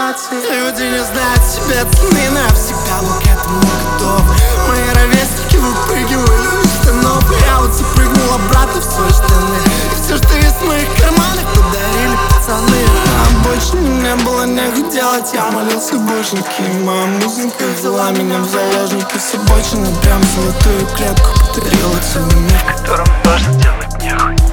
ситуации. Люди не знают себе цены, навсегда был к этому готов. Мои ровесники выпрыгивали из штанов, я вот запрыгнул обратно в свои штаны. И все, что есть в моих карманах, подарили пацаны. На обочине мне было нехуй делать, я молился боженьке, и моя музыка взяла меня в заложники. С обочины прям золотую клетку подарила целый мир, в котором тоже делать нехуй.